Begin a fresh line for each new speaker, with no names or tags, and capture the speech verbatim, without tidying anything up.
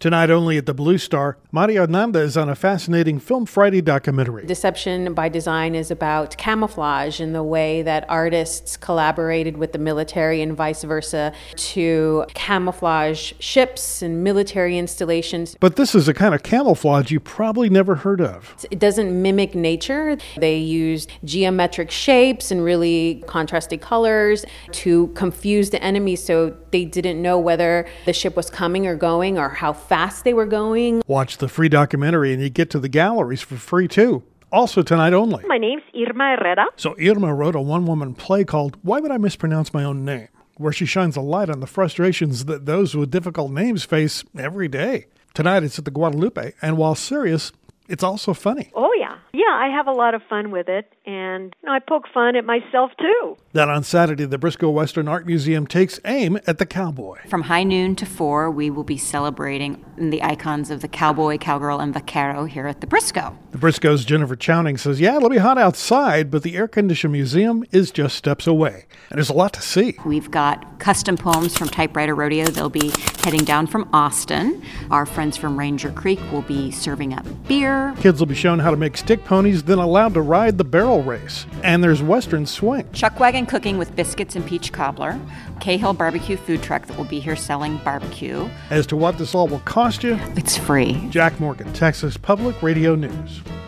Tonight only at the Blue Star, Maria Nanda is on a fascinating Film Friday documentary.
Deception by Design is about camouflage and the way that artists collaborated with the military and vice versa to camouflage ships and military installations.
But this is a kind of camouflage you probably never heard of.
It doesn't mimic nature. They used geometric shapes and really contrasting colors to confuse the enemy so they didn't know whether the ship was coming or going or how fast they were going.
Watch the free documentary and you get to the galleries for free too. Also tonight only.
My name's Irma Herrera.
So Irma wrote a one-woman play called Why Would I Mispronounce My Own Name?, where she shines a light on the frustrations that those with difficult names face every day. Tonight it's at the Guadalupe, and while serious, it's also funny.
Oh, yeah. Yeah, I have a lot of fun with it, and you know, I poke fun at myself, too.
Then on Saturday, the Briscoe Western Art Museum takes aim at the cowboy.
From high noon to four, we will be celebrating the icons of the cowboy, cowgirl, and vaquero here at the Briscoe.
The Briscoe's Jennifer Chowning says, yeah, it'll be hot outside, but the air-conditioned museum is just steps away. And there's a lot to see.
We've got custom poems from Typewriter Rodeo. They'll be heading down from Austin. Our friends from Ranger Creek will be serving up beer.
Kids will be shown how to make stick ponies, then allowed to ride the barrel race. And there's Western Swing.
Chuck Wagon Cooking with biscuits and peach cobbler. Cahill Barbecue food truck that will be here selling barbecue.
As to what this all will cost you,
it's free.
Jack Morgan, Texas Public Radio News.